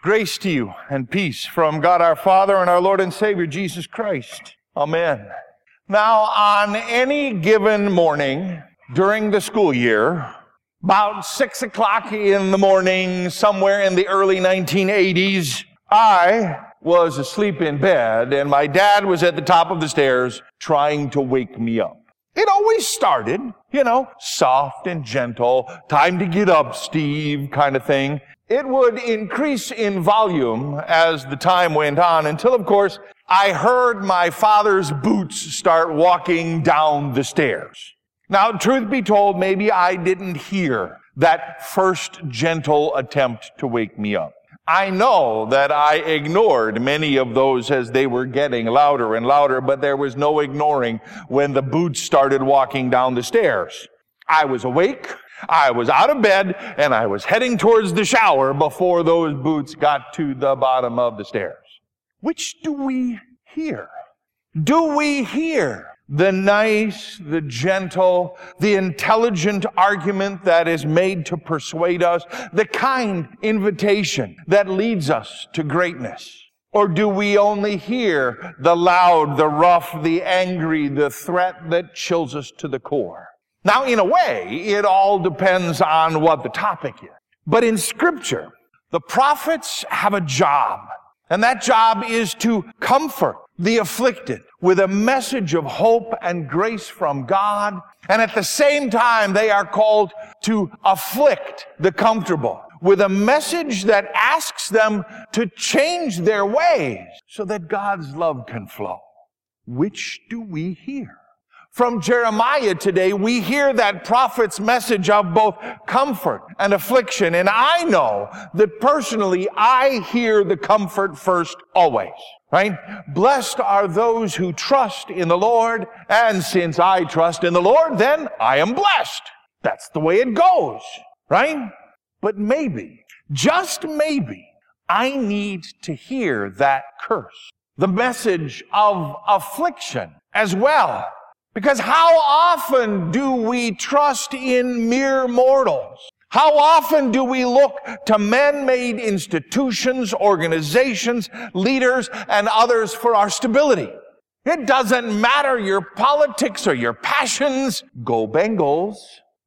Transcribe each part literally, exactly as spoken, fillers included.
Grace to you and peace from God our Father and our Lord and Savior, Jesus Christ. Amen. Now, on any given morning during the school year, about six o'clock in the morning, somewhere in the early nineteen eighties, I was asleep in bed, and my dad was at the top of the stairs trying to wake me up. It always started, you know, soft and gentle, time to get up, Steve, kind of thing. It would increase in volume as the time went on until, of course, I heard my father's boots start walking down the stairs. Now, truth be told, maybe I didn't hear that first gentle attempt to wake me up. I know that I ignored many of those as they were getting louder and louder, but there was no ignoring when the boots started walking down the stairs. I was awake, I was out of bed, and I was heading towards the shower before those boots got to the bottom of the stairs. Which do we hear? Do we hear the nice, the gentle, the intelligent argument that is made to persuade us, the kind invitation that leads us to greatness? Or do we only hear the loud, the rough, the angry, the threat that chills us to the core? Now, in a way, it all depends on what the topic is. But in Scripture, the prophets have a job, and that job is to comfort the afflicted with a message of hope and grace from God. And at the same time, they are called to afflict the comfortable with a message that asks them to change their ways so that God's love can flow. Which do we hear? From Jeremiah today, we hear that prophet's message of both comfort and affliction. And I know that personally, I hear the comfort first always, right? Blessed are those who trust in the Lord. And since I trust in the Lord, then I am blessed. That's the way it goes, right? But maybe, just maybe, I need to hear that curse, the message of affliction as well. Because how often do we trust in mere mortals? How often do we look to man-made institutions, organizations, leaders, and others for our stability? It doesn't matter your politics or your passions. Go Bengals.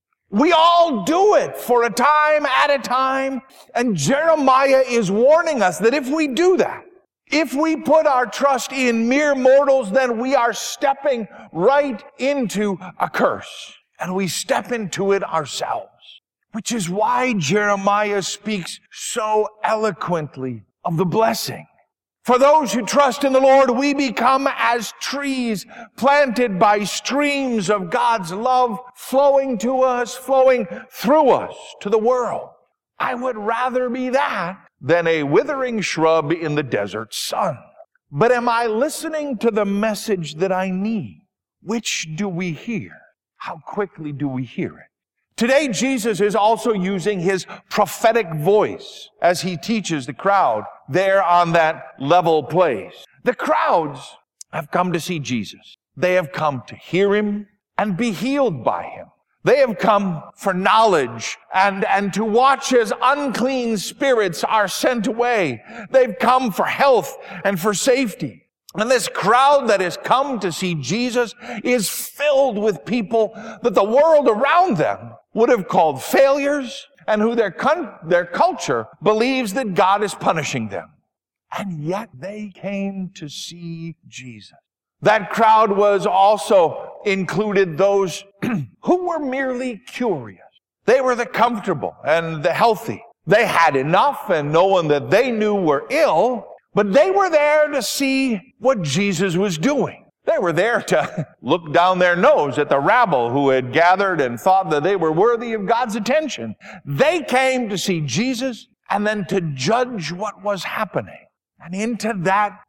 We all do it for a time at a time. And Jeremiah is warning us that if we do that, if we put our trust in mere mortals, then we are stepping right into a curse. And we step into it ourselves. Which is why Jeremiah speaks so eloquently of the blessing. For those who trust in the Lord, we become as trees planted by streams of God's love flowing to us, flowing through us to the world. I would rather be that than a withering shrub in the desert sun. But am I listening to the message that I need? Which do we hear? How quickly do we hear it? Today, Jesus is also using his prophetic voice as he teaches the crowd there on that level place. The crowds have come to see Jesus. They have come to hear him and be healed by him. They have come for knowledge and, and to watch as unclean spirits are sent away. They've come for health and for safety. And this crowd that has come to see Jesus is filled with people that the world around them would have called failures and who their, con- their culture believes that God is punishing them. And yet they came to see Jesus. That crowd was also included those who were merely curious. They were the comfortable and the healthy. They had enough, and no one that they knew were ill, but they were there to see what Jesus was doing. They were there to look down their nose at the rabble who had gathered and thought that they were worthy of God's attention. They came to see Jesus and then to judge what was happening. And into that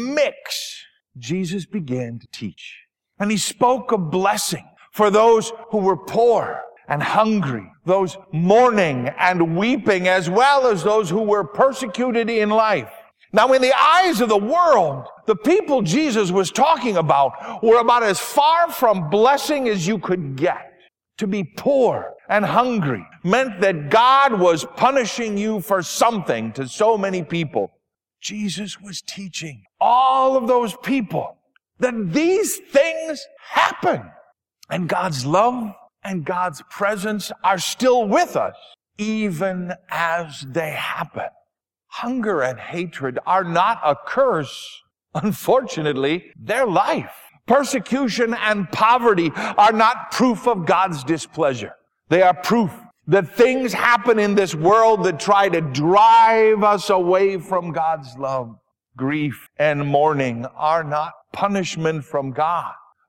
mix, Jesus began to teach. And he spoke of blessing for those who were poor and hungry, those mourning and weeping, as well as those who were persecuted in life. Now, in the eyes of the world, the people Jesus was talking about were about as far from blessing as you could get. To be poor and hungry meant that God was punishing you for something to so many people, Jesus was teaching all of those people that these things happen. And God's love and God's presence are still with us, even as they happen. Hunger and hatred are not a curse. Unfortunately, they're life. Persecution and poverty are not proof of God's displeasure. They are proof that things happen in this world that try to drive us away from God's love. Grief and mourning are not punishment from God.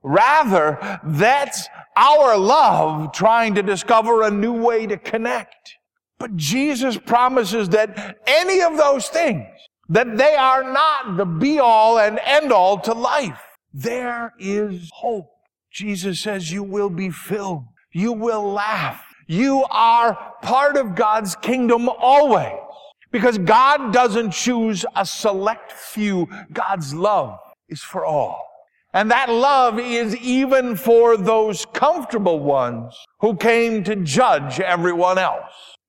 Rather, that's our love trying to discover a new way to connect. But Jesus promises that any of those things, that they are not the be-all and end-all to life. There is hope. Jesus says you will be filled. You will laugh. You are part of God's kingdom always. Because God doesn't choose a select few. God's love is for all. And that love is even for those comfortable ones who came to judge everyone else.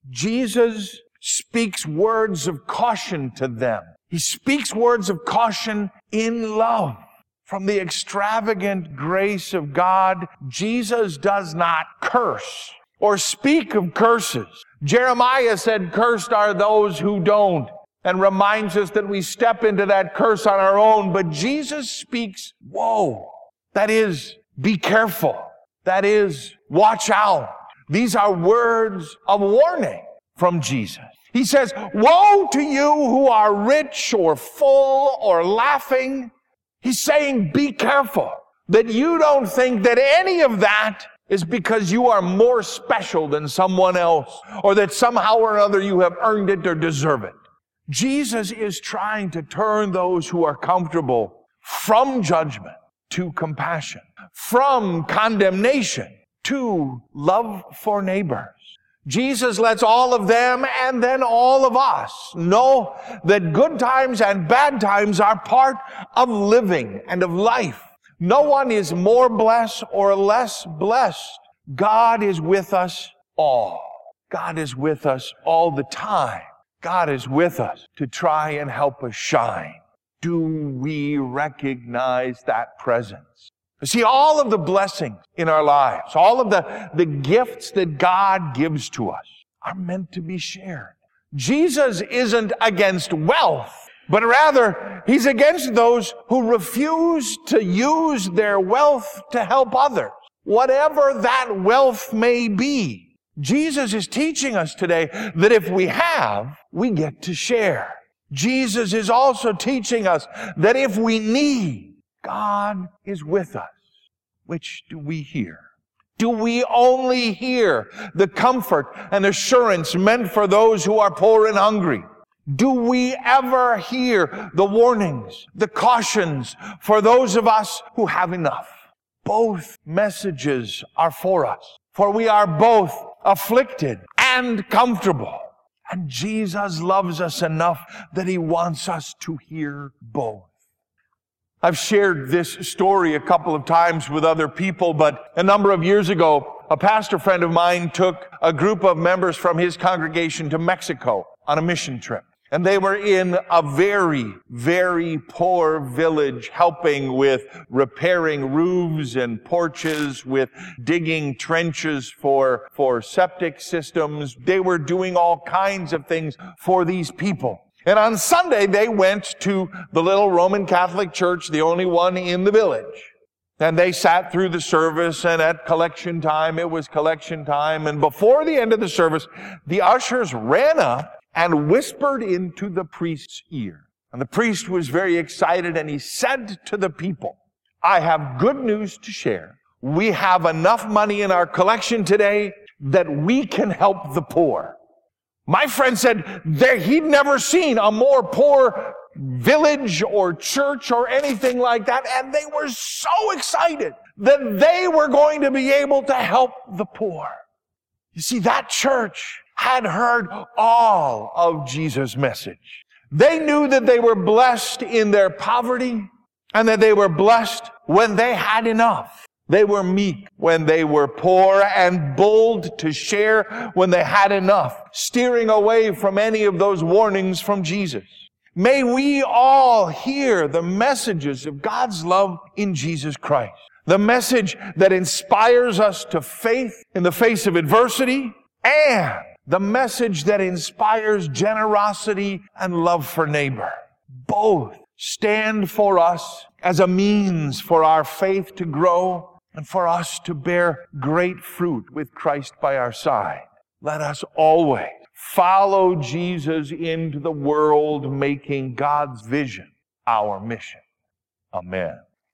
Jesus speaks words of caution to them. He speaks words of caution in love. From the extravagant grace of God, Jesus does not curse or speak of curses. Jeremiah said, "Cursed are those who don't," and reminds us that we step into that curse on our own. But Jesus speaks, woe. That is, be careful. That is, watch out. These are words of warning from Jesus. He says, woe to you who are rich or full or laughing. He's saying, be careful that you don't think that any of that is because you are more special than someone else, or that somehow or another you have earned it or deserve it. Jesus is trying to turn those who are comfortable from judgment to compassion, from condemnation to love for neighbors. Jesus lets all of them and then all of us know that good times and bad times are part of living and of life. No one is more blessed or less blessed. God is with us all. God is with us all the time. God is with us to try and help us shine. Do we recognize that presence? See, all of the blessings in our lives, all of the, the gifts that God gives to us are meant to be shared. Jesus isn't against wealth, but rather he's against those who refuse to use their wealth to help others, whatever that wealth may be. Jesus is teaching us today that if we have, we get to share. Jesus is also teaching us that if we need, God is with us. Which do we hear? Do we only hear the comfort and assurance meant for those who are poor and hungry? Do we ever hear the warnings, the cautions for those of us who have enough? Both messages are for us, for we are both afflicted and comfortable. And Jesus loves us enough that he wants us to hear both. I've shared this story a couple of times with other people, but a number of years ago, a pastor friend of mine took a group of members from his congregation to Mexico on a mission trip. And they were in a very, very poor village, helping with repairing roofs and porches, with digging trenches for, for septic systems. They were doing all kinds of things for these people. And on Sunday, they went to the little Roman Catholic church, the only one in the village. And they sat through the service, and at collection time, it was collection time. And before the end of the service, the ushers ran up and whispered into the priest's ear. And the priest was very excited, and he said to the people, I have good news to share. We have enough money in our collection today that we can help the poor. My friend said that he'd never seen a more poor village or church or anything like that, and they were so excited that they were going to be able to help the poor. You see, that church had heard all of Jesus' message. They knew that they were blessed in their poverty and that they were blessed when they had enough. They were meek when they were poor and bold to share when they had enough, steering away from any of those warnings from Jesus. May we all hear the messages of God's love in Jesus Christ. The message that inspires us to faith in the face of adversity, and the message that inspires generosity and love for neighbor. Both stand for us as a means for our faith to grow and for us to bear great fruit with Christ by our side. Let us always follow Jesus into the world, making God's vision our mission. Amen.